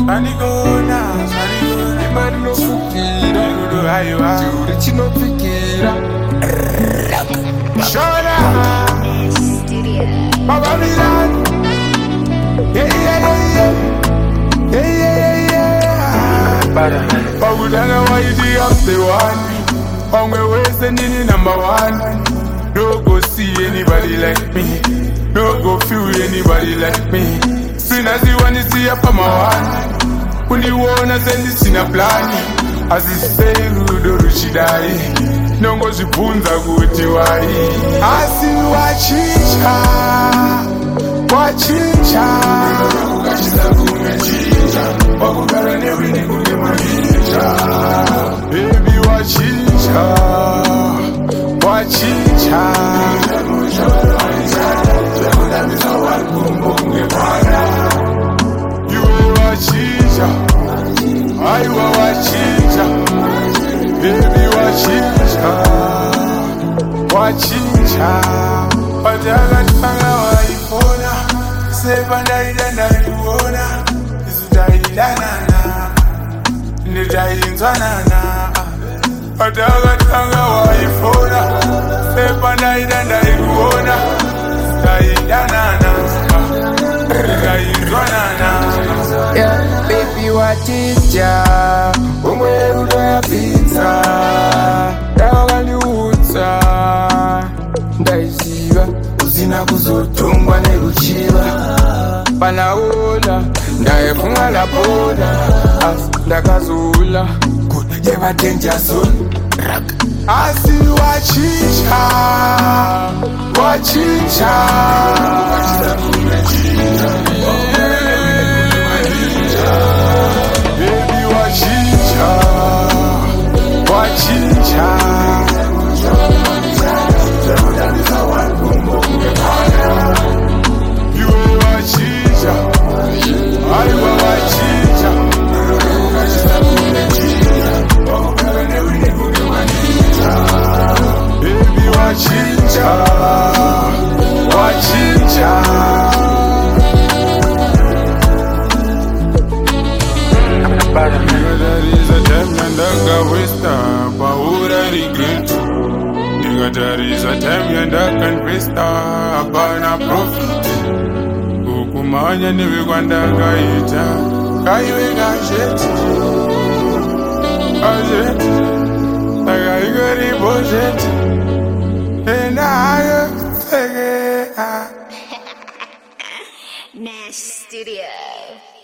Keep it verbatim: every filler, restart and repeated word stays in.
Sanigona, sanigona, Imari no fukira, Guru Aywa, Juri chino fikira. Shona, Baba Milan, yeah, yeah, yeah, yeah, yeah, yeah, yeah. Pagudana why you the up the one, on my way sending number one. No go see anybody like me, no go feel anybody like me. Soon as you wanna see up on my one, when you wanna send this in a plan. As you say, Rudo Rushidai, no go to Punza Guti Wai. I see Wachicha, Wachicha, baby Wachicha, Wachicha, you Wachicha. I wachicha, baby wachicha, wachicha. Wajala tanga waifona, sepanda idanda iuona, isutaidana, nitainzana. Wajala tanga waifona, sepanda idanda iuona, isutaidana, nitainzana. Yeah, baby wachicha, umwerudo ya pizza, ndawakaniudza, ndaiziva uzina kuzotongwa neruchiva, panaola ndaifunga lapoda, asi ndakazula kuti yevadenja zone. Asi wachicha, wachicha, baby wachicha, wachicha, you wachicha, I wachicha. Baby wachicha, wachicha. There is a time and I got wasted, but would I regret? Nigga, there is a time and I can waste upon a profit. Kukumanya niwe kwanda kaita, kaiwe gajeti, gajeti, tagaigari bojeti, enayo fege. Nash Studio.